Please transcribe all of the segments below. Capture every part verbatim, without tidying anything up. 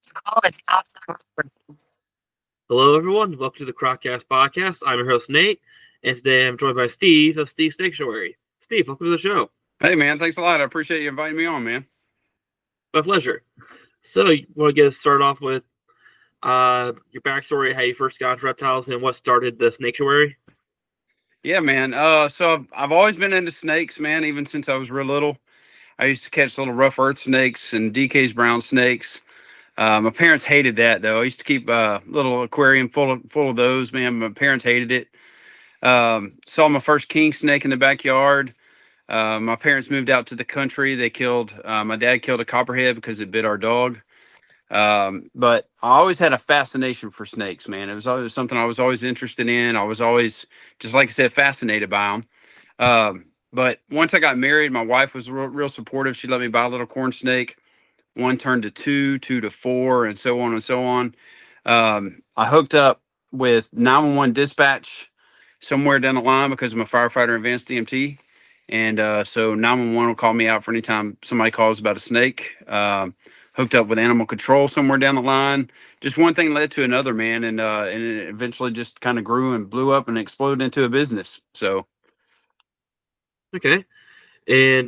call is Hello, everyone. Welcome to the Croccast podcast. I'm your host, Nate, and today I'm joined by Steve of Steve Sanctuary. Steve, welcome to the show. Hey, man. Thanks a lot. I appreciate you inviting me on, man. My pleasure. So, you want to get us started off with uh, your backstory, how you first got into reptiles, and what started the Sanctuary? Yeah, man. Uh, so I've, I've always been into snakes, man, even since I was real little. I used to catch little rough earth snakes and D K's brown snakes. Uh, my parents hated that, though. I used to keep a little aquarium full of full of those, man. My parents hated it. Um, saw my first king snake in the backyard. Uh, my parents moved out to the country. They killed, uh, my dad killed a copperhead because it bit our dog. Um, but I always had a fascination for snakes, man. It was always something I was always interested in. I was always, just like I said, fascinated by them. Um, but once I got married, my wife was real, real supportive. She let me buy a little corn snake. One turned to two, two to four, and so on and so on. Um, I hooked up with nine one one dispatch somewhere down the line because I'm a firefighter in advanced D M T. And uh, so nine one one will call me out for any time somebody calls about a snake. Um, hooked up with animal control somewhere down the line. Just one thing led to another, man. And, uh, and it eventually just kind of grew and blew up and exploded into a business. So. Okay. And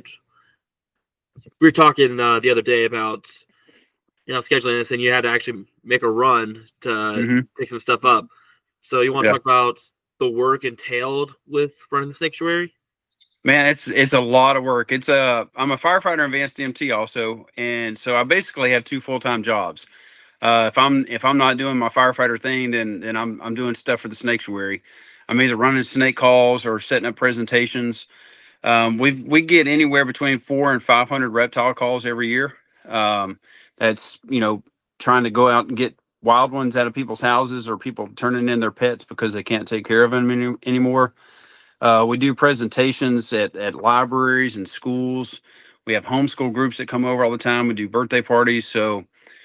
we were talking uh, the other day about, you know, scheduling this, and you had to actually make a run to mm-hmm. pick some stuff up. So you want to yeah. talk about the work entailed with running the sanctuary? Man, it's it's a lot of work. It's a I'm a firefighter in advanced D M T also, and so I basically have two full time jobs. Uh, if I'm if I'm not doing my firefighter thing, then then I'm I'm doing stuff for the sanctuary. I'm either running snake calls or setting up presentations. Um, we we get anywhere between four and five hundred reptile calls every year. Um, that's you know trying to go out and get wild ones out of people's houses or people turning in their pets because they can't take care of them any, anymore. Uh, we do presentations at, at libraries and schools. We have homeschool groups that come over all the time. We do birthday parties. So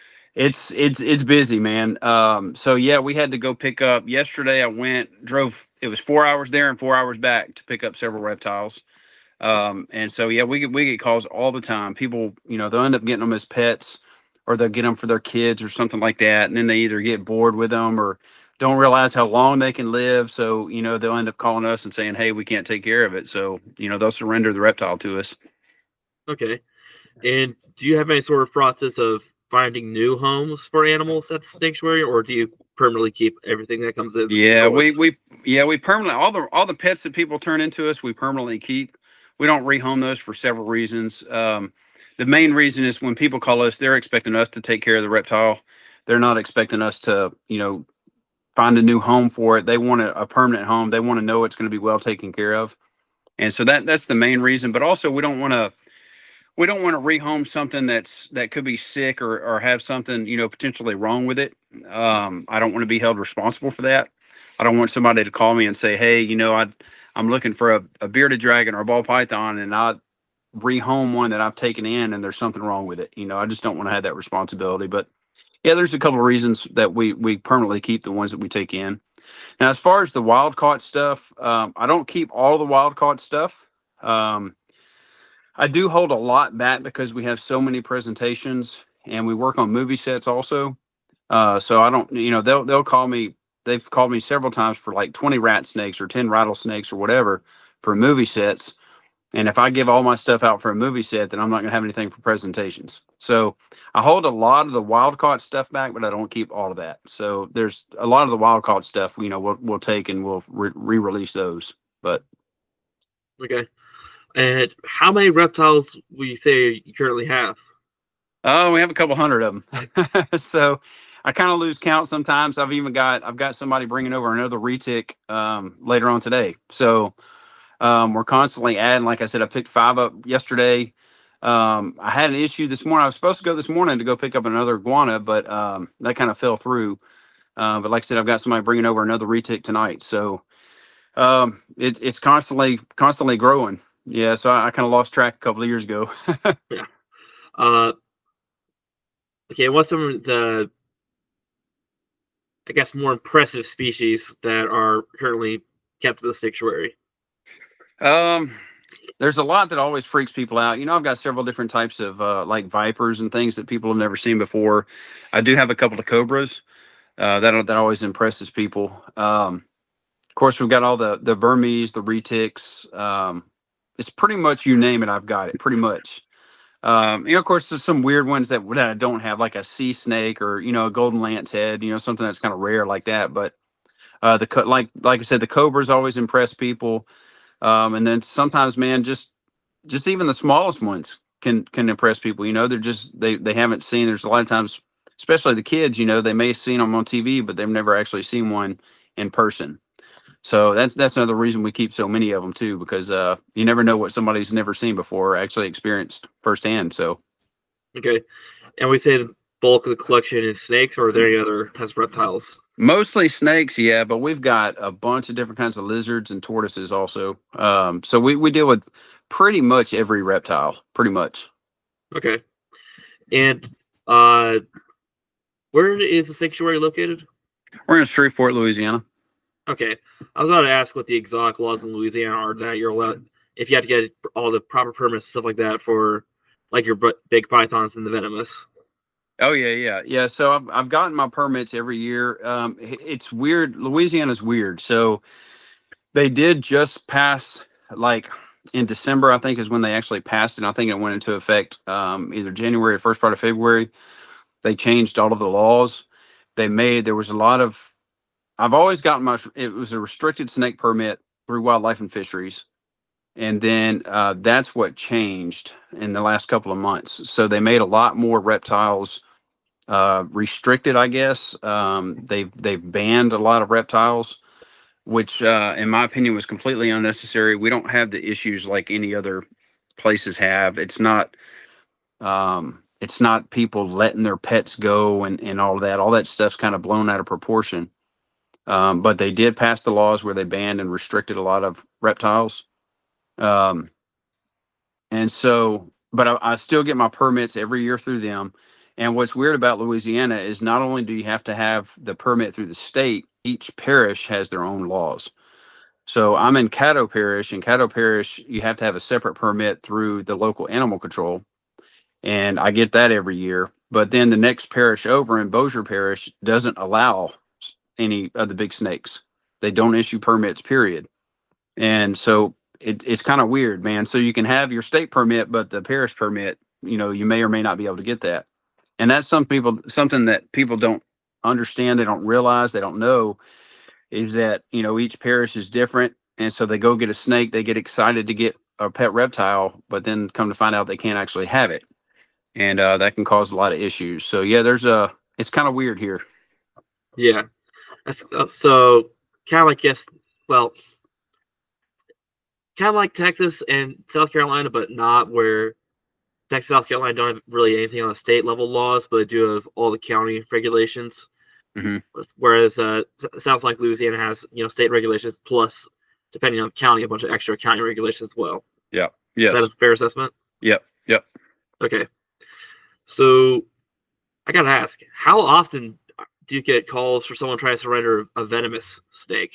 it's, it's, it's busy, man. Um, so yeah, we had to go pick up yesterday. I went, drove, it was four hours there and four hours back to pick up several reptiles. Um, and so, yeah, we get, we get calls all the time. People, you know, they'll end up getting them as pets or they'll get them for their kids or something like that. And then they either get bored with them or don't realize how long they can live. So, you know, they'll end up calling us and saying, hey, we can't take care of it. So, you know, they'll surrender the reptile to us. Okay. And do you have any sort of process of finding new homes for animals at the sanctuary, or do you permanently keep everything that comes in? Yeah, we, we, yeah, we permanently, all the, all the pets that people turn into us, we permanently keep. We don't rehome those for several reasons. Um, the main reason is when people call us, they're expecting us to take care of the reptile. They're not expecting us to, you know, find a new home for it. They want a, a permanent home. They want to know it's going to be well taken care of. And so that that's the main reason. But also we don't want to we don't want to rehome something that's that could be sick or or have something, you know, potentially wrong with it. Um, I don't want to be held responsible for that. I don't want somebody to call me and say, hey, you know, I I'm looking for a, a bearded dragon or a ball python, and I rehome one that I've taken in and there's something wrong with it. You know, I just don't want to have that responsibility. But yeah, there's a couple of reasons that we we permanently keep the ones that we take in. Now, as far as the wild caught stuff, um, I don't keep all the wild caught stuff. Um, I do hold a lot back because we have so many presentations and we work on movie sets also. Uh, so I don't, you know, they'll they'll call me. They've called me several times for like twenty rat snakes or ten rattlesnakes or whatever for movie sets. And if I give all my stuff out for a movie set, then I'm not going to have anything for presentations. So I hold a lot of the wild caught stuff back, but I don't keep all of that. So there's a lot of the wild caught stuff, you know, we'll, we'll take and we'll re- re-release those. But okay. And how many reptiles will you say you currently have? Oh, we have a couple hundred of them. So I kind of lose count sometimes. I've even got I've got somebody bringing over another retic um, later on today. So um, we're constantly adding. Like I said, I picked five up yesterday. Um, I had an issue this morning. I was supposed to go this morning to go pick up another iguana, but um, that kind of fell through. Uh, but like I said, I've got somebody bringing over another retic tonight. So um, it, it's constantly constantly growing. Yeah. So I, I kind of lost track a couple of years ago. Yeah. Uh, okay. What's some of the, I guess, more impressive species that are currently kept at the sanctuary? Um, there's a lot that always freaks people out. You know, I've got several different types of uh, like vipers and things that people have never seen before. I do have a couple of cobras. Uh, that that always impresses people. Um, of course, we've got all the the Burmese, the retics. Um, it's pretty much you name it, I've got it. Pretty much. Um, you know, of course, there's some weird ones that, that I don't have, like a sea snake or you know a golden lance head. You know, something that's kind of rare like that. But uh, the co- like like I said, the cobras always impress people. Um, and then sometimes, man, just just even the smallest ones can can impress people. You know, they're just they they haven't seen. There's a lot of times, especially the kids. You know, they may have seen them on T V, but they've never actually seen one in person. So that's that's another reason we keep so many of them too, because uh, you never know what somebody's never seen before or actually experienced firsthand. So okay, and we say the bulk of the collection is snakes, or are there any other types of reptiles? mostly snakes, yeah, but we've got a bunch of different kinds of lizards and tortoises also. Um, so we we deal with pretty much every reptile, pretty much. Okay, and uh, where is the sanctuary located? We're in Shreveport, Louisiana. Okay, I was about to ask what the exotic laws in Louisiana are that you're allowed, if you have to get all the proper permits, stuff like that for, like your big pythons and the venomous. Oh yeah, yeah, yeah. So I've I've gotten my permits every year. Um, it's weird. Louisiana's weird. So they did just pass, like in December, I think is when they actually passed it. I think it went into effect um, either January or first part of February. They changed all of the laws. They made there was a lot of. I've always gotten my. It was a restricted snake permit through Wildlife and Fisheries, and then uh, that's what changed in the last couple of months. So they made a lot more reptiles uh, restricted, I guess. Um, they've they've banned a lot of reptiles, which, uh, in my opinion, was completely unnecessary. We don't have the issues like any other places have. It's not. Um, it's not people letting their pets go and, and all that. All that stuff's kind of blown out of proportion. Um, but they did pass the laws where they banned and restricted a lot of reptiles. Um, and so, but I, I still get my permits every year through them. And what's weird about Louisiana is not only do you have to have the permit through the state, each parish has their own laws. So I'm in Caddo Parish. In Caddo Parish, you have to have a separate permit through the local animal control. And I get that every year. But then the next parish over in Bossier Parish doesn't allow any of the big snakes. They don't issue permits, period. And so it, it's kind of weird, man. So you can have your state permit, but the parish permit, you know, you may or may not be able to get that. And that's some people, something that people don't understand, they don't realize, they don't know, is that, you know, each parish is different. And so they go get a snake, they get excited to get a pet reptile, but then come to find out they can't actually have it. And uh, that can cause a lot of issues. So yeah, there's a, it's kind of weird here. Yeah. That's, uh, so kind of like, yes, well, kind of like Texas and South Carolina, but not where Texas, South Carolina don't have really anything on the state level laws, but they do have all the county regulations. Mm-hmm. Whereas uh, sounds like Louisiana has, you know, state regulations plus, depending on county, a bunch of extra county regulations as well. Yeah. Yes. Is that a fair assessment? Yep. Yep. Okay. So I gotta ask, how often do you get calls for someone trying to surrender a venomous snake?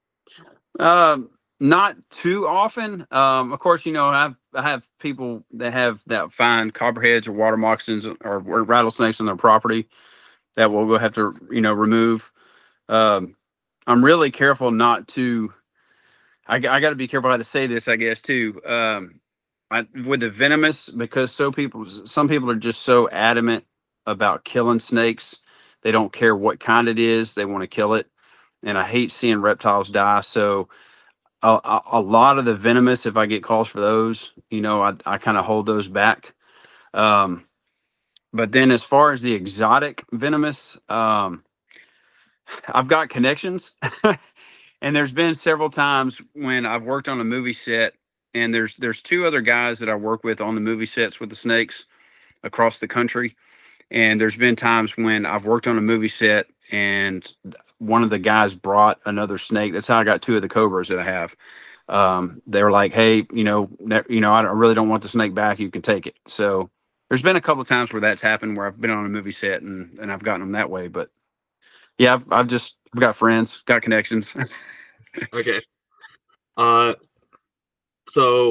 Um, not too often. Um, of course, you know, I have, I have people that have that find copperheads or water moccasins or, or rattlesnakes on their property that we'll go have to, you know, remove. Um, I'm really careful not to, I, I got to be careful how to say this, I guess, too. Um, I, with the venomous, because so people, some people are just so adamant about killing snakes. They don't care what kind it is. They want to kill it. And I hate seeing reptiles die. So a, a, a lot of the venomous, if I get calls for those, you know, I, I kind of hold those back. Um, but then as far as the exotic venomous, um, I've got connections. And there's been several times when I've worked on a movie set, and there's there's two other guys that I work with on the movie sets with the snakes across the country. And there's been times when I've worked on a movie set and one of the guys brought another snake. That's how I got two of the cobras that I have. Um, they were like, "Hey, you know, you know, I really don't want the snake back. You can take it." So there's been a couple of times where that's happened, where I've been on a movie set and, and I've gotten them that way. But yeah, I've, I've just I've got friends, got connections. Okay. Uh, so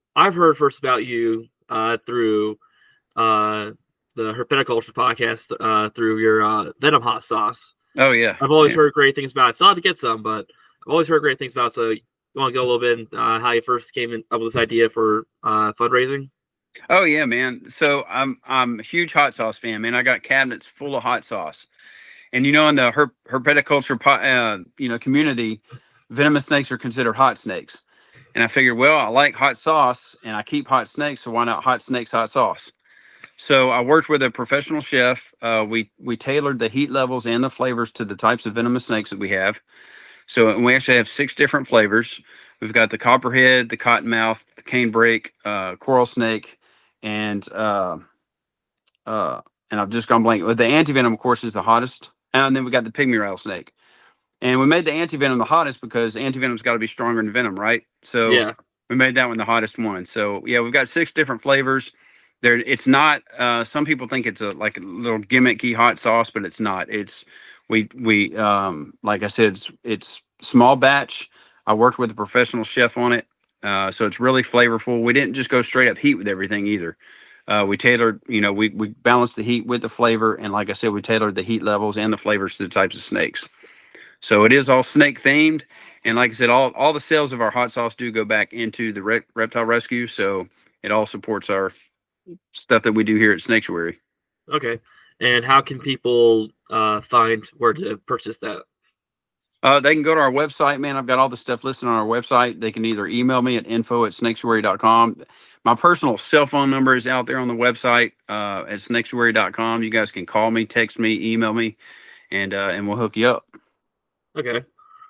I've heard first about you uh, through uh, the Herpetoculture podcast uh, through your uh, Venom hot sauce. Oh yeah, I've always yeah. heard great things about it. Still have to get some, but I've always heard great things about it. So you want to go a little bit in, uh, how you first came in, up with this idea for uh, fundraising? Oh yeah, man. So I'm I'm a huge hot sauce fan, man. I got cabinets full of hot sauce, and you know, in the herp herpetoculture uh, you know community, venomous snakes are considered hot snakes. And I figured, well, I like hot sauce, and I keep hot snakes, so why not hot snakes hot sauce? So I worked with a professional chef. Uh, we we tailored the heat levels and the flavors to the types of venomous snakes that we have. So we actually have six different flavors. We've got the copperhead, the cottonmouth, the canebrake, uh, coral snake, and uh, uh, and I've just gone blank. But the antivenom, of course, is the hottest. And then we got the pygmy rattlesnake. And we made the antivenom the hottest because antivenom's got to be stronger than venom, right? So Yeah. we made that one the hottest one. So yeah, we've got six different flavors. There, it's not. Uh, some people think it's a like a little gimmicky hot sauce, but it's not. It's we we um, like I said, it's it's small batch. I worked with a professional chef on it, uh, so it's really flavorful. We didn't just go straight up heat with everything either. Uh, we tailored, you know, we we balanced the heat with the flavor, and like I said, we tailored the heat levels and the flavors to the types of snakes. So it is all snake themed, and like I said, all all the sales of our hot sauce do go back into the re reptile rescue. So it all supports our stuff that we do here at Snakesuary. Okay. And how can people uh, find where to purchase that? Uh, they can go to our website, man. I've got all the stuff listed on our website. They can either email me at info at snakesuary dot com. My personal cell phone number is out there on the website uh, at snakesuary dot com. You guys can call me, text me, email me, and uh, and we'll hook you up. Okay.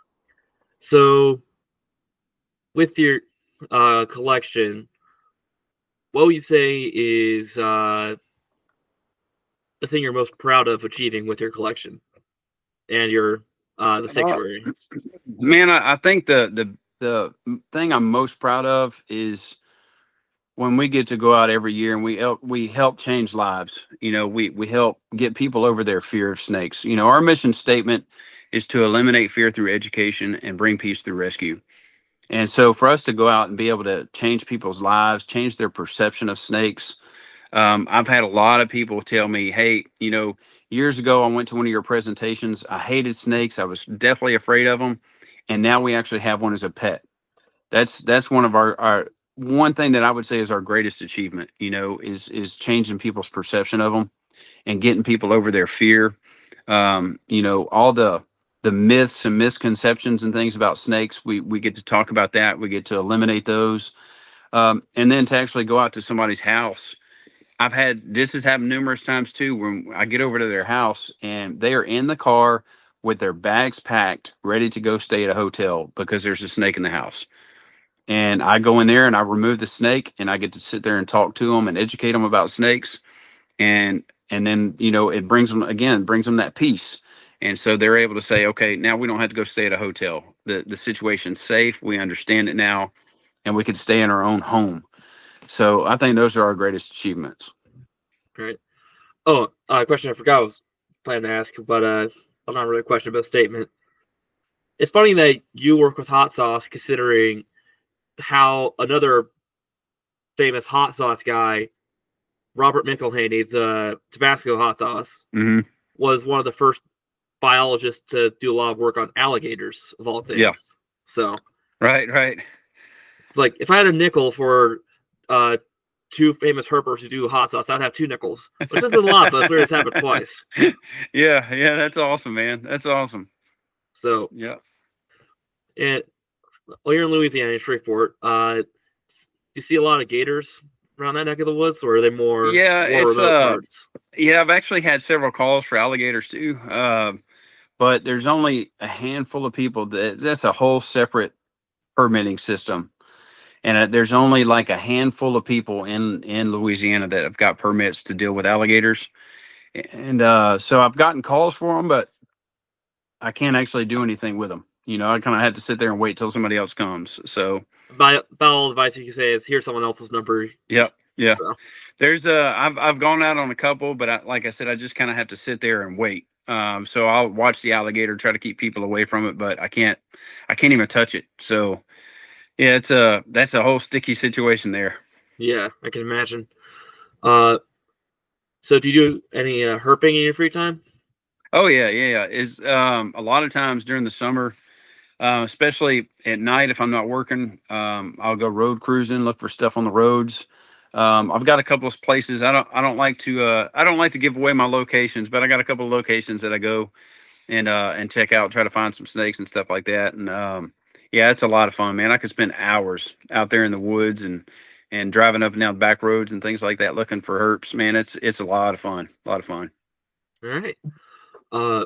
So with your uh, collection, what would you say is uh, the thing you're most proud of achieving with your collection and your uh, the sanctuary? Uh, man, I, I think the the the thing I'm most proud of is when we get to go out every year and we help we help change lives. You know, we we help get people over their fear of snakes. You know, our mission statement is to eliminate fear through education and bring peace through rescue. And so for us to go out and be able to change people's lives, change their perception of snakes. Um, I've had a lot of people tell me, hey, you know, years ago, I went to one of your presentations. I hated snakes. I was definitely afraid of them. And now we actually have one as a pet. That's that's one of our, our one thing that I would say is our greatest achievement, you know, is is changing people's perception of them and getting people over their fear. Um, you know, all the the myths and misconceptions and things about snakes, we we get to talk about that. We get to eliminate those. Um, and then to actually go out to somebody's house. I've had, this has happened numerous times too, when I get over to their house and they are in the car with their bags packed, ready to go stay at a hotel because there's a snake in the house. And I go in there and I remove the snake and I get to sit there and talk to them and educate them about snakes. And, and then, you know, it brings them, again, brings them that peace. And so they're able to say, okay, now we don't have to go stay at a hotel. The, the situation's safe. We understand it now, and we could stay in our own home. So I think those are our greatest achievements. Right. Oh, a uh, question I forgot I was planning to ask, but uh, well, not really a question, but a statement. It's funny that you work with hot sauce, considering how another famous hot sauce guy, Robert McElhaney, the Tabasco hot sauce, mm-hmm. was one of the first biologists to do a lot of work on alligators, of all things. Yeah. So. Right, right. It's like, if I had a nickel for uh, two famous herpers who do hot sauce, I'd have two nickels. Which isn't a lot, but it's weird to have it twice. Yeah, yeah, that's awesome, man. That's awesome. So, yeah. And well, you're in Louisiana, in Shreveport. Uh, do you see a lot of gators around that neck of the woods, or are they more? Yeah, more it's uh, parts? yeah. I've actually had several calls for alligators too, uh, but there's only a handful of people that that's a whole separate permitting system. And uh, there's only like a handful of people in, in Louisiana that have got permits to deal with alligators. And uh, so I've gotten calls for them, but I can't actually do anything with them. You know, I kind of had to sit there and wait till somebody else comes. So by, by all advice you can say is, here's someone else's number. Yep. Yeah. So. There's uh I've I've gone out on a couple, but I, like I said, I just kind of have to sit there and wait. Um, so I'll watch the alligator, try to keep people away from it, but I can't I can't even touch it. So Yeah, it's a that's a whole sticky situation there. Yeah, I can imagine. Uh, so do you do any uh, herping in your free time? Oh yeah, yeah, yeah. Is um a lot of times during the summer, uh, especially at night if I'm not working, um, I'll go road cruising, look for stuff on the roads. Um, I've got a couple of places. I don't I don't like to uh I don't like to give away my locations, but I got a couple of locations that I go and uh and check out, try to find some snakes and stuff like that. And um yeah, it's a lot of fun, man. I could spend hours out there in the woods and and driving up and down back roads and things like that looking for herps. Man, it's it's a lot of fun. A lot of fun. All right. Uh,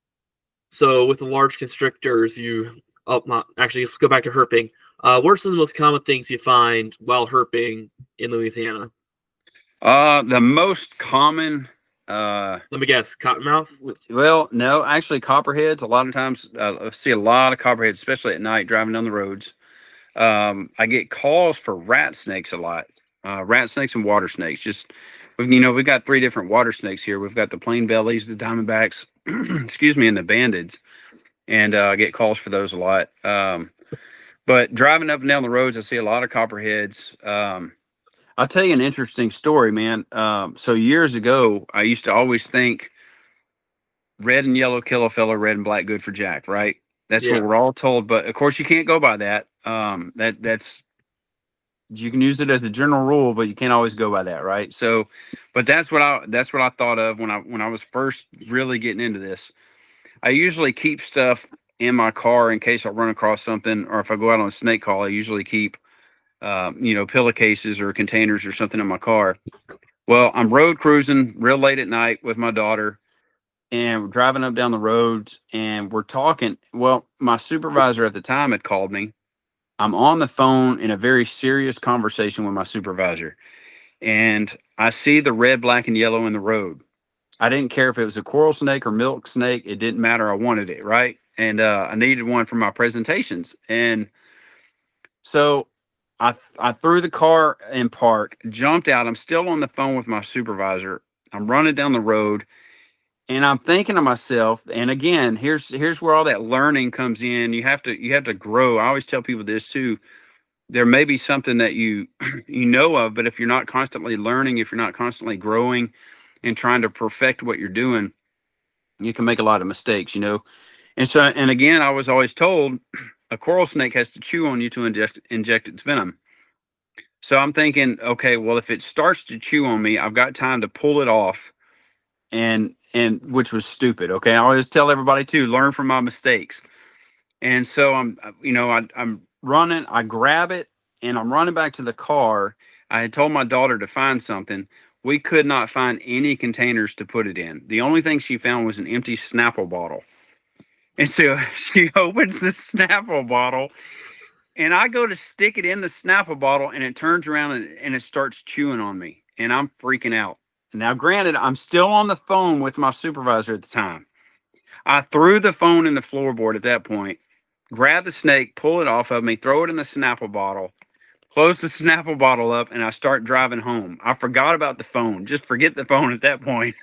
so with the large constrictors, you oh, not actually let's go back to herping. Uh, what are some of the most common things you find while herping in Louisiana? Uh the most common uh Let me guess, cottonmouth. well, no, actually copperheads. A lot of times uh, I see a lot of copperheads, especially at night driving down the roads. Um, I get calls for rat snakes a lot. Uh, rat snakes and water snakes. Just you know, we've got three different water snakes here. We've got the plain bellies, the diamondbacks, excuse me, and the bandeds. And uh, I get calls for those a lot. Um, but driving up and down the roads, I see a lot of copperheads. Um, I'll tell you an interesting story, man. Um, so years ago, I used to always think red and yellow kill a fella, red and black good for Jack, right? That's Yeah. what we're all told. But of course, you can't go by that. Um, that that's you can use it as a general rule, but you can't always go by that, right? So, but that's what I that's what I thought of when I when I was first really getting into this. I usually keep stuff in my car in case I run across something, or if I go out on a snake call, I usually keep um, you know, pillowcases or containers or something in my car. Well, I'm road cruising real late at night with my daughter, and we're driving up down the roads, and we're talking. Well, my supervisor at the time had called me. I'm on the phone in a very serious conversation with my supervisor, and I see the red, black, and yellow in the road. I didn't care if it was a coral snake or milk snake. It didn't matter. I wanted it, right? And uh, I needed one for my presentations. And so I I threw the car in park, jumped out. I'm still on the phone with my supervisor. I'm running down the road, and I'm thinking to myself, and again, here's here's where all that learning comes in. You have to you have to grow. I always tell people this too. There may be something that you you know of, but if you're not constantly learning, if you're not constantly growing and trying to perfect what you're doing, you can make a lot of mistakes, you know. And so, and again, I was always told a coral snake has to chew on you to inject inject its venom. So I'm thinking, okay, well, if it starts to chew on me, I've got time to pull it off, and and which was stupid. Okay, I always tell everybody to learn from my mistakes. And so I'm, you know, I, I'm running, I grab it, and I'm running back to the car. I had told my daughter to find something. We could not find any containers to put it in. The only thing she found was an empty Snapple bottle. And so she opens the Snapple bottle, and I go to stick it in the Snapple bottle, and it turns around and, and it starts chewing on me, and I'm freaking out. Now, granted, I'm still on the phone with my supervisor at the time. I threw the phone in the floorboard at that point, grab the snake, pull it off of me, throw it in the Snapple bottle, close the Snapple bottle up, and I start driving home. I forgot about the phone. Just forget the phone at that point.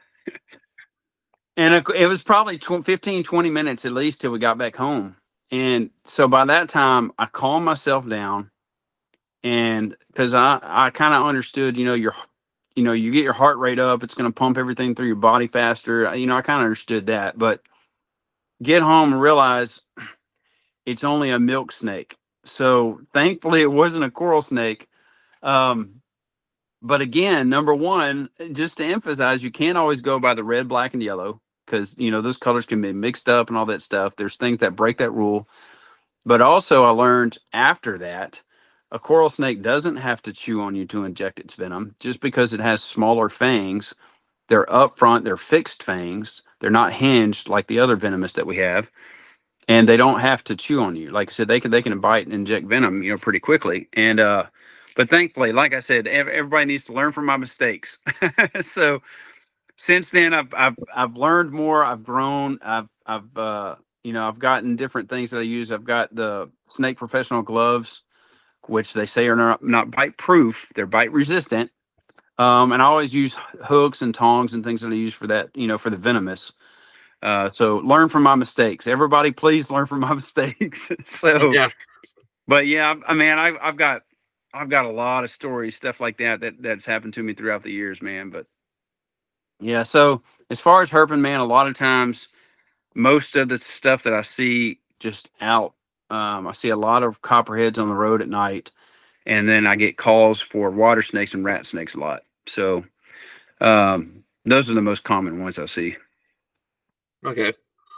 And it, it was probably fifteen, twenty minutes at least till we got back home. And so by that time, I calmed myself down, and because I, I kind of understood, you know, your, you know, you get your heart rate up, it's going to pump everything through your body faster. You know, I kind of understood that, but get home and realize it's only a milk snake. So thankfully it wasn't a coral snake. Um, but again, number one, just to emphasize, you can't always go by the red, black, and yellow, because, you know, those colors can be mixed up and all that stuff. There's things that break that rule. But also I learned after that, a coral snake doesn't have to chew on you to inject its venom. Just because it has smaller fangs, they're up front, they're fixed fangs. They're not hinged like the other venomous that we have. And they don't have to chew on you. Like I said, they can they can bite and inject venom, you know, pretty quickly. And uh, but thankfully, like I said, everybody needs to learn from my mistakes. So since then, I've I've I've learned more. I've grown. I've I've uh, you know, I've gotten different things that I use. I've got the Snake Professional gloves, which they say are not, not bite proof. They're bite resistant. Um, and I always use hooks and tongs and things that I use for that, you know, for the venomous. Uh, so learn from my mistakes. Everybody, please learn from my mistakes. So, Yeah. But yeah, I mean, I've I've got I've got a lot of stories, stuff like that that that's happened to me throughout the years, man. But yeah, so as far as herping, man, a lot of times, most of the stuff that I see just out, um, I see a lot of copperheads on the road at night, and then I get calls for water snakes and rat snakes a lot. So um, those are the most common ones I see. Okay.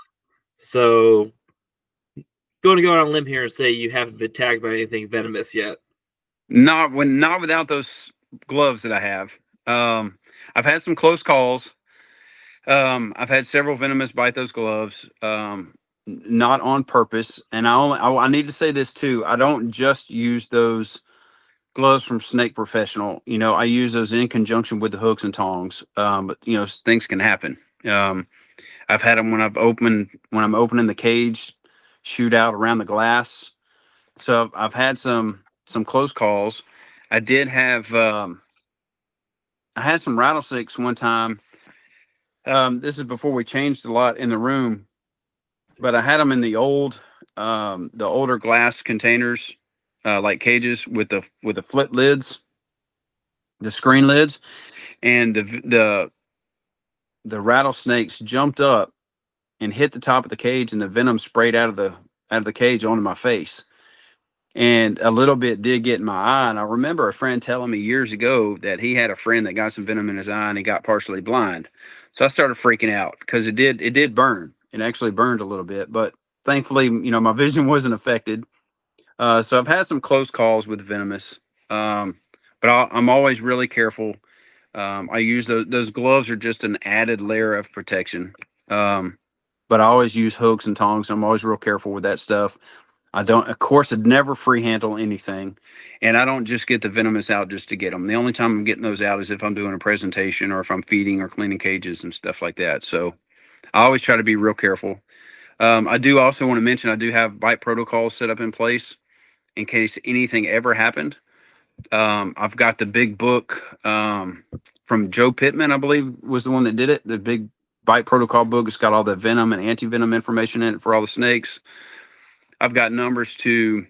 So, going to go on a limb here and say you haven't been tagged by anything venomous yet. Not when, not without those gloves that I have. Um, I've had some close calls. Um, I've had several venomous bite those gloves. Um, not on purpose. And I only, I, I need to say this too. I don't just use those gloves from Snake Professional. You know, I use those in conjunction with the hooks and tongs. Um, but you know, things can happen. Um, I've had them when I've opened, when I'm opening the cage, shoot out around the glass. So I've, I've had some, some close calls. I did have, um, I had some rattlesnakes one time. Um, this is before we changed a lot in the room, but I had them in the old, um, the older glass containers, uh, like cages with the with the flip lids, the screen lids, and the the the rattlesnakes jumped up and hit the top of the cage, and the venom sprayed out of the out of the cage onto my face. And a little bit did get in my eye. And I remember a friend telling me years ago that he had a friend that got some venom in his eye and he got partially blind. So I started freaking out because it did, it did burn. It actually burned a little bit, but thankfully, you know, my vision wasn't affected. Uh, so I've had some close calls with venomous, um, but I'll, I'm always really careful. Um, I use those, those gloves are just an added layer of protection. Um, but I always use hooks and tongs. I'm always real careful with that stuff. I don't, of course, I'd never free handle anything. And I don't just get the venomous out just to get them. The only time I'm getting those out is if I'm doing a presentation or if I'm feeding or cleaning cages and stuff like that. So I always try to be real careful. Um, I do also want to mention, I do have bite protocols set up in place in case anything ever happened. Um, I've got the big book um, from Joe Pittman, I believe was the one that did it. The big bite protocol book. It's got all the venom and anti-venom information in it for all the snakes. I've got numbers to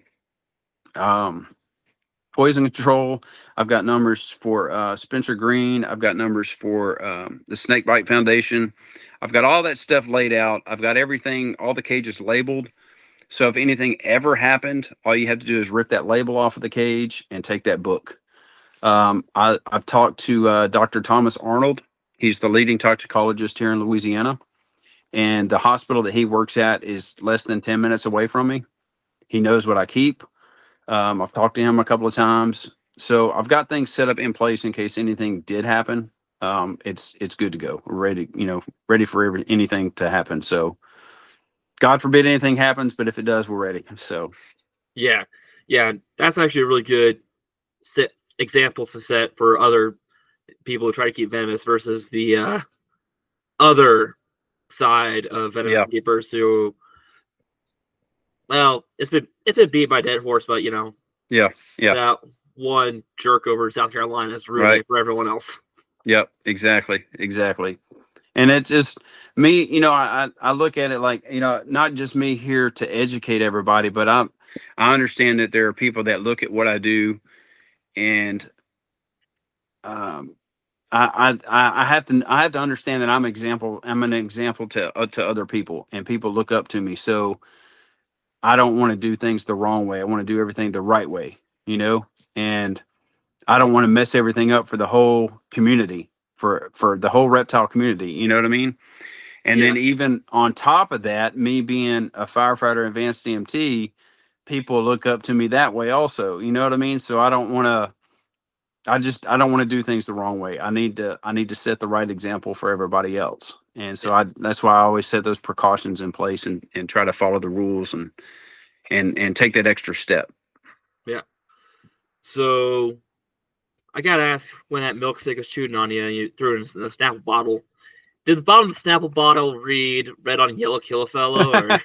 um, poison control. I've got numbers for uh, Spencer Green. I've got numbers for um, the Snake Bite Foundation. I've got all that stuff laid out. I've got everything, all the cages labeled. So if anything ever happened, all you have to do is rip that label off of the cage and take that book. Um, I, I've talked to uh, Doctor Thomas Arnold. He's the leading toxicologist here in Louisiana. And the hospital that he works at is less than ten minutes away from me. He knows what I keep. Um, I've talked to him a couple of times. So I've got things set up in place in case anything did happen. Um, it's it's good to go. We're ready, you know, ready for every, anything to happen. So God forbid anything happens, but if it does, we're ready. So yeah, yeah, that's actually a really good set examples to set for other people who try to keep venomous versus the uh, other side of venomous yeah. keepers who, well, it's been it's been beat by dead horse, but you know, yeah, yeah, that one jerk over South Carolina is ruining right. it for everyone else. Yep, exactly, exactly. And it's just me, you know, I, I look at it like, you know, not just me here to educate everybody, but I'm, I understand that there are people that look at what I do and um, I, I, I have to, I have to understand that I'm example, I'm an example to, uh, to other people and people look up to me. So I don't want to do things the wrong way. I want to do everything the right way, you know, and I don't want to mess everything up for the whole community, for, for the whole reptile community. You know what I mean? And yeah. Then even on top of that, me being a firefighter, advanced E M T, people look up to me that way also. You know what I mean? So I don't want to, I just, I don't want to do things the wrong way. I need to, I need to set the right example for everybody else. And so I, that's why I always set those precautions in place and, and try to follow the rules and, and, and take that extra step. Yeah. So I got to ask, when that milk stick was shooting on you and you threw it in the Snapple bottle, did the bottom of the Snapple bottle read red on yellow, kill a fellow? Or?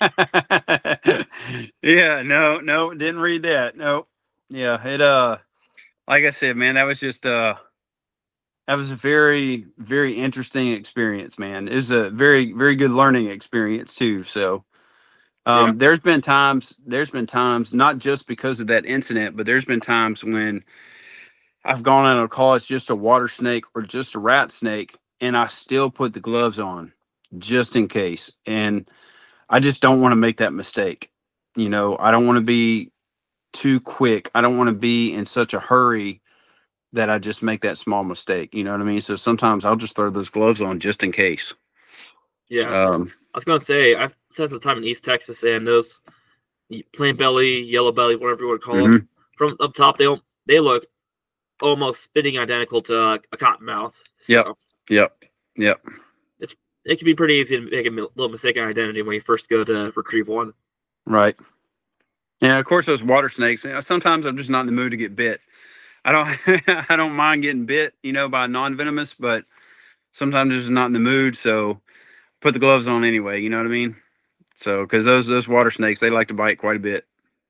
Yeah, no, no, didn't read that. No. Yeah. It, uh, like I said, man, that was just, uh, that was a very, very interesting experience, man. It was a very, very good learning experience too. So, Um, Yeah. There's been times, there's been times, not just because of that incident, but there's been times when I've gone out and call it's just a water snake or just a rat snake, and I still put the gloves on just in case. And I just don't want to make that mistake. You know, I don't want to be too quick. I don't want to be in such a hurry that I just make that small mistake. You know what I mean? So sometimes I'll just throw those gloves on just in case. Yeah. Um, I was gonna say I've spent some time in East Texas, and those plain belly, yellow belly, whatever you want to call mm-hmm. them, from up top, they don't, they look almost spitting identical to uh, a cottonmouth. So Yep. Yep. Yep. It's it can be pretty easy to make a little mistaken identity when you first go to retrieve one. Right. Yeah. Of course, those water snakes. You know, sometimes I'm just not in the mood to get bit. I don't. I don't mind getting bit, you know, by non-venomous, but sometimes just not in the mood. So put the gloves on anyway. You know what I mean? So because those those water snakes, they like to bite quite a bit.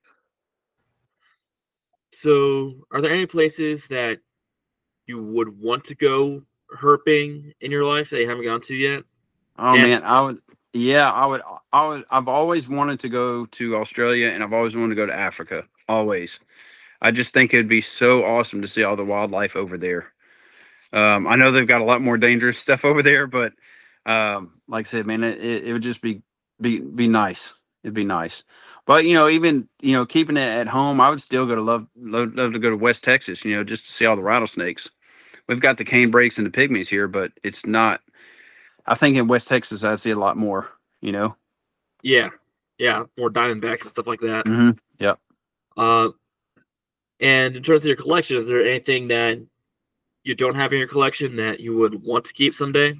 So, are there any places that you would want to go herping in your life that you haven't gone to yet? Oh And, man, I would. Yeah, I would. I would. I've always wanted to go to Australia, and I've always wanted to go to Africa. Always. I just think it'd be so awesome to see all the wildlife over there. Um, I know they've got a lot more dangerous stuff over there, but um, like I said, man, it, it, it would just be be be nice. It'd be nice. But you know, even you know, keeping it at home, I would still go to love love, love to go to West Texas. You know, just to see all the rattlesnakes. We've got the cane brakes and the pygmies here, but it's not. I think in West Texas, I'd see a lot more. You know. yeah, yeah, more diamondbacks and stuff like that. Mm-hmm. Yep. Uh, and in terms of your collection, is there anything that you don't have in your collection that you would want to keep someday?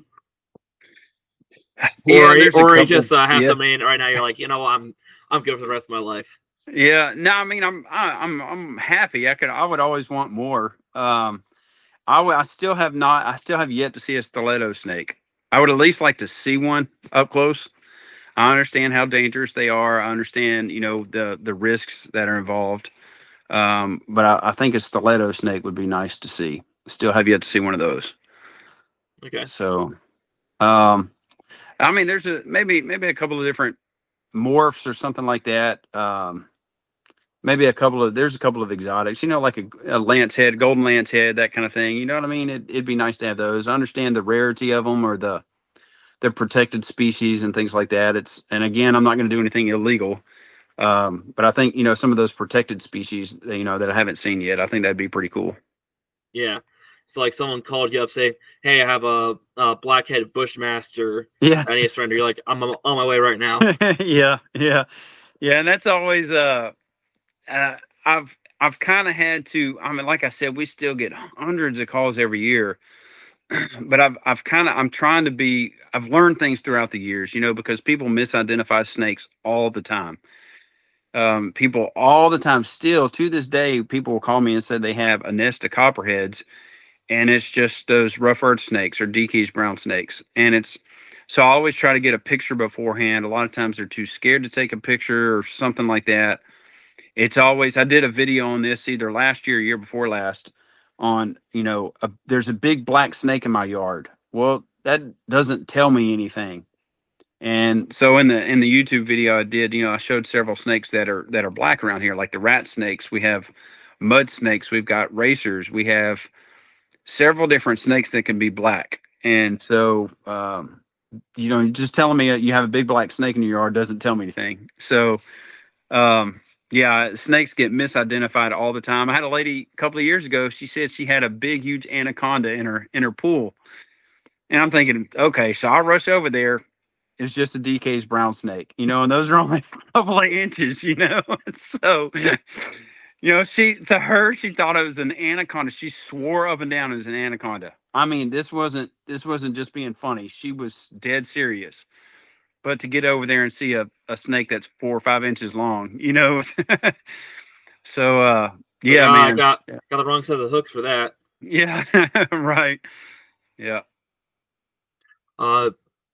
Yeah, or there's a or you couple- just uh, have yeah. something in right now. You're like, you know, I'm I'm good for the rest of my life. Yeah, no, I mean, I'm I, I'm I'm happy. I could I would always want more. Um, I would I still have not. I still have yet to see a stiletto snake. I would at least like to see one up close. I understand how dangerous they are. I understand, you know, the the risks that are involved. Um, but I, I think a stiletto snake would be nice to see. Still have yet to see one of those. Okay. So, um, I mean, there's a maybe maybe a couple of different morphs or something like that. Um, maybe a couple of there's a couple of exotics, you know, like a, a lance head, golden lance head, that kind of thing. You know what I mean? It, it'd be nice to have those. I understand the rarity of them or the the protected species and things like that. It's and again, I'm not going to do anything illegal, um, but I think you know some of those protected species, you know, that I haven't seen yet. I think that'd be pretty cool. Yeah. So like someone called you up, say, "Hey, I have a, a black-headed bushmaster. Yeah, I need to surrender." You're like, "I'm on my way right now." yeah, yeah, yeah, and that's always uh, uh I've I've kind of had to. I mean, like I said, we still get hundreds of calls every year, but I've I've kind of I'm trying to be. I've learned things throughout the years, you know, because people misidentify snakes all the time. Um, people all the time, still to this day, people will call me and say they have a nest of copperheads, and it's just those rough earth snakes or D K's brown snakes, and it's. So I always try to get a picture beforehand. A lot of times they're too scared to take a picture or something like that. It's always, I did a video on this either last year or year before last on, you know, a, there's a big black snake in my yard. Well, that doesn't tell me anything. And so in the in the YouTube video I did, you know, I showed several snakes that are that are black around here, like the rat snakes. We have mud snakes, we've got racers, we have several different snakes that can be black. And so um you know, just telling me you have a big black snake in your yard doesn't tell me anything. So um yeah, snakes get misidentified all the time. I had a lady a couple of years ago, she said she had a big, huge anaconda in her in her pool. And I'm thinking, okay, so I'll rush over there. It's just a D K's brown snake, you know, and those are only a couple of inches, you know. So, you know, she to her, she thought it was an anaconda. She swore up and down it was an anaconda. I mean, this wasn't this wasn't just being funny. She was dead serious. But to get over there and see a, a snake that's four or five inches long, you know. So uh yeah, uh, man. I got got the wrong set of hooks for that. Yeah, right. Yeah. Uh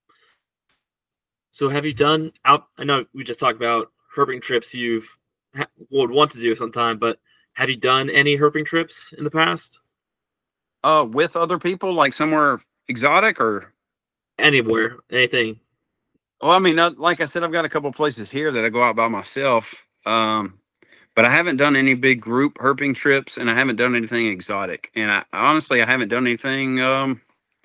so have you done out I know we just talked about herping trips you've ha- would want to do sometime, but have you done any herping trips in the past? Uh with other people, like somewhere exotic or Anywhere, anything. Well, I mean, uh, like I said, I've got a couple of places here that I go out by myself. Um, but I haven't done any big group herping trips, and I haven't done anything exotic. And I honestly, I haven't done anything. Um,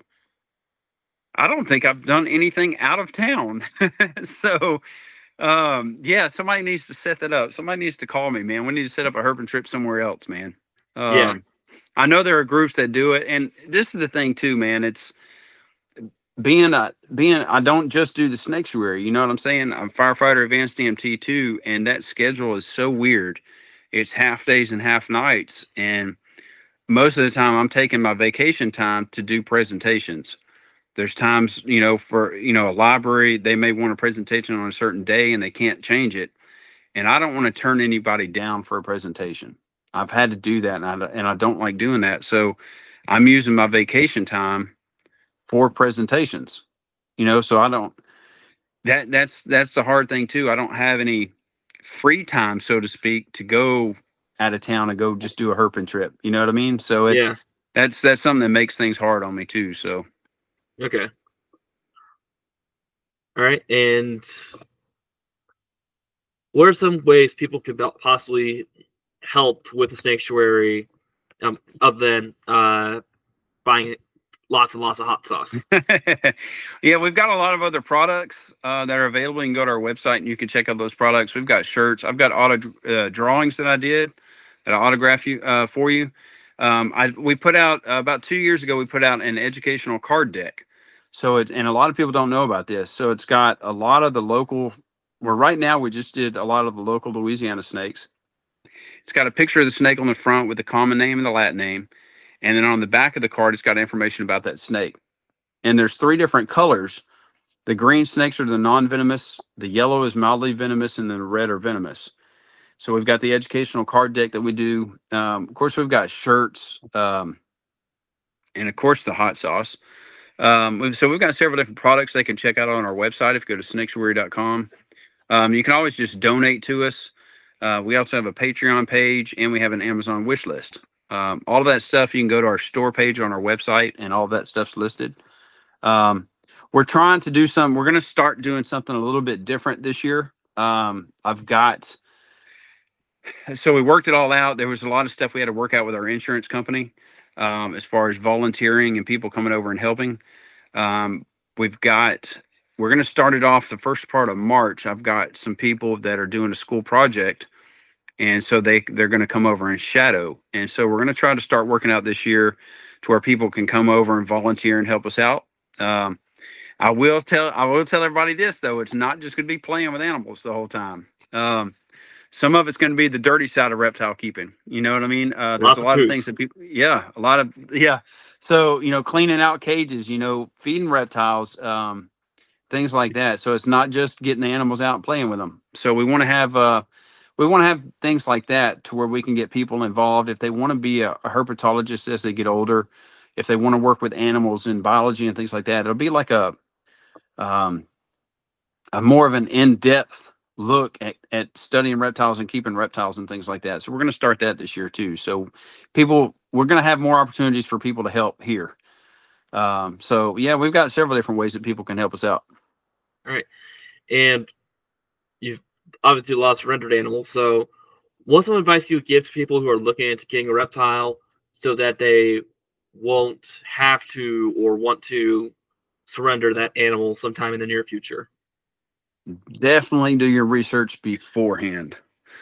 I don't think I've done anything out of town. So, um, yeah, somebody needs to set that up. Somebody needs to call me, man. We need to set up a herping trip somewhere else, man. Um, Yeah. I know there are groups that do it, and this is the thing too, man. It's being a being. I don't just do the sanctuary. You know what I'm saying? I'm firefighter advanced E M T too, and that schedule is so weird. It's half days and half nights, and most of the time I'm taking my vacation time to do presentations. There's times, you know, for, you know, a library, they may want a presentation on a certain day and they can't change it. And I don't want to turn anybody down for a presentation. I've had to do that, and I, and I don't like doing that. So I'm using my vacation time for presentations, you know, so I don't, that that's, that's the hard thing too. I don't have any free time, so to speak, to go out of town and go just do a herping trip. You know what I mean? So it's, Yeah. that's, that's something that makes things hard on me too. So. Okay. All right. And what are some ways people could possibly help with the sanctuary, um, other than uh, buying lots and lots of hot sauce? Yeah, we've got a lot of other products uh, that are available. You can go to our website and you can check out those products. We've got shirts. I've got auto uh, drawings that I did that I autograph you uh, for you. Um, I we put out uh, about two years ago. We put out an educational card deck. So it's, and a lot of people don't know about this. So it's got a lot of the local. Well, right now we just did a lot of the local Louisiana snakes. It's got a picture of the snake on the front with the common name and the Latin name. And then on the back of the card, it's got information about that snake. And there's three different colors. The green snakes are the non-venomous, the yellow is mildly venomous, and then the red are venomous. So we've got the educational card deck that we do. Um, of course, we've got shirts, um, and of course the hot sauce. Um, so we've got several different products they can check out on our website if you go to sanctuary dot com. Um, you can always just donate to us. Uh, we also have a Patreon page, and we have an Amazon wish list. Um, all of that stuff, you can go to our store page on our website, and all of that stuff's listed. Um, we're trying to do some, we're going to start doing something a little bit different this year. Um, I've got, so we worked it all out. There was a lot of stuff we had to work out with our insurance company, um, as far as volunteering and people coming over and helping. Um, we've got, we're going to start it off the first part of March. I've got some people that are doing a school project, and so they, they're going to come over and shadow. And so we're going to try to start working out this year to where people can come over and volunteer and help us out. Um, I will tell, I will tell everybody this though. It's not just going to be playing with animals the whole time. Um, some of it's going to be the dirty side of reptile keeping. You know what I mean? Uh, there's Lots a lot of of things that people, yeah, a lot of, yeah. So, you know, cleaning out cages, you know, feeding reptiles, um, things like that. So it's not just getting the animals out and playing with them. So we want to have, uh, we want to have things like that to where we can get people involved. If they want to be a, a herpetologist as they get older, if they want to work with animals in biology and things like that, it'll be like a, um, a more of an in-depth look at, at studying reptiles and keeping reptiles and things like that. So we're going to start that this year too. So people, we're going to have more opportunities for people to help here. Um, so yeah, we've got several different ways that people can help us out. All right. And you've obviously lost rendered animals. So what's some advice you would give to people who are looking into getting a reptile so that they won't have to or want to surrender that animal sometime in the near future? Definitely do your research beforehand.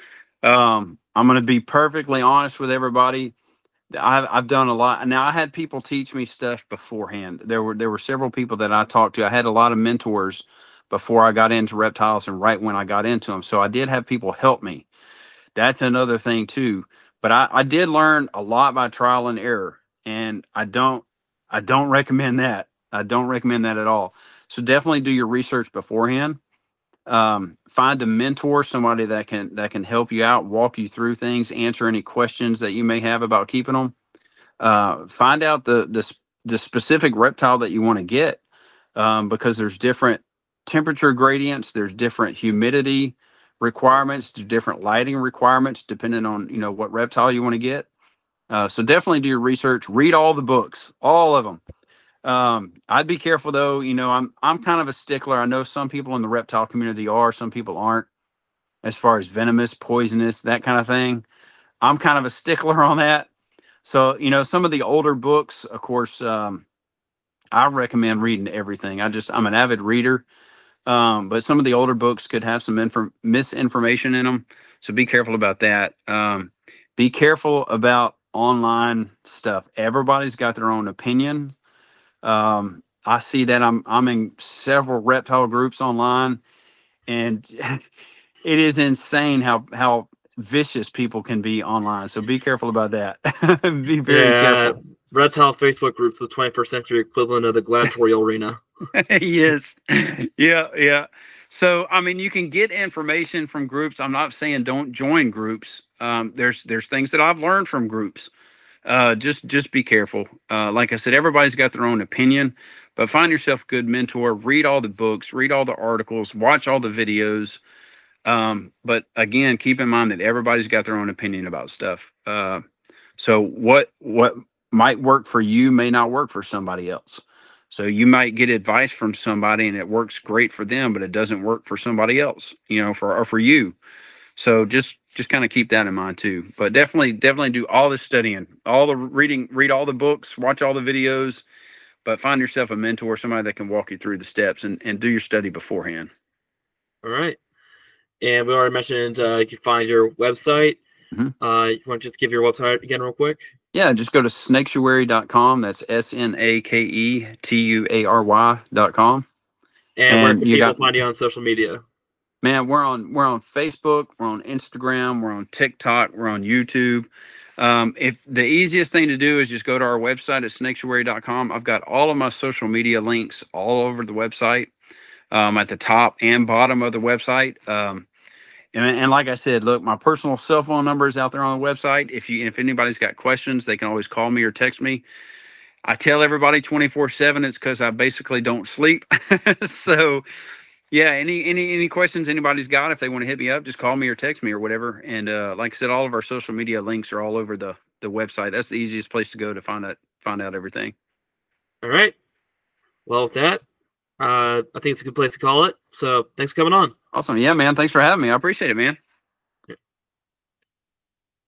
Um, I'm going to be perfectly honest with everybody. I've, I've done a lot. Now, I had people teach me stuff beforehand. There were there were several people that I talked to. I had a lot of mentors before I got into reptiles and right when I got into them. So I did have people help me. That's another thing too. But I, I did learn a lot by trial and error, and I don't I don't recommend that. I don't recommend that at all. So definitely do your research beforehand. Um, find a mentor, somebody that can that can help you out, walk you through things, answer any questions that you may have about keeping them. Uh, find out the the the specific reptile that you want to get, um, because there's different temperature gradients, there's different humidity requirements, there's different lighting requirements depending on, you know, what reptile you want to get. Uh, so definitely do your research. Read all the books, all of them. Um, I'd be careful though. You know, I'm I'm kind of a stickler. I know some people in the reptile community are, some people aren't, as far as venomous, poisonous, that kind of thing. I'm kind of a stickler on that. So, you know, some of the older books, of course, um, I recommend reading everything. I just I'm an avid reader. Um, but some of the older books could have some inform misinformation in them. So be careful about that. Um, be careful about online stuff. Everybody's got their own opinion. Um, I see that I'm I'm in several reptile groups online, and it is insane how how vicious people can be online. So be careful about that. Be very Yeah, careful. reptile Facebook groups, the twenty-first century equivalent of the gladiatorial arena. Yes. Yeah, yeah. So, I mean, you can get information from groups. I'm not saying don't join groups. Um, there's there's things that I've learned from groups. Uh, just just be careful. Uh, like I said, everybody's got their own opinion, but find yourself a good mentor. Read all the books, read all the articles, watch all the videos. Um, but again, keep in mind that everybody's got their own opinion about stuff. Uh, so what what might work for you may not work for somebody else. So you might get advice from somebody and it works great for them, but it doesn't work for somebody else, you know, for or for you. So just just kind of keep that in mind too. But definitely definitely do all the studying, all the reading, read all the books, watch all the videos, but find yourself a mentor, somebody that can walk you through the steps and, and do your study beforehand. All right. And we already mentioned uh, you can find your website. Mm-hmm. Uh, you want to just give your website again real quick? Yeah, just go to snaketuary dot com. That's S N A K E T U A R Y dot com. And, and where can people got, find you on social media? Man, we're on we're on Facebook, we're on Instagram, we're on TikTok, we're on YouTube. Um, if the easiest thing to do is just go to our website at snaketuary dot com. I've got all of my social media links all over the website, um, at the top and bottom of the website. Um, And, and like I said, look, my personal cell phone number is out there on the website. If you, if anybody's got questions, they can always call me or text me. I tell everybody twenty-four seven. It's because I basically don't sleep. So, yeah, any any any questions anybody's got, if they want to hit me up, just call me or text me or whatever. And uh, like I said, all of our social media links are all over the the website. That's the easiest place to go to find out find out everything. All right. Well, with that, uh, I think it's a good place to call it. So, thanks for coming on. Awesome. Yeah, man. Thanks for having me. I appreciate it, man.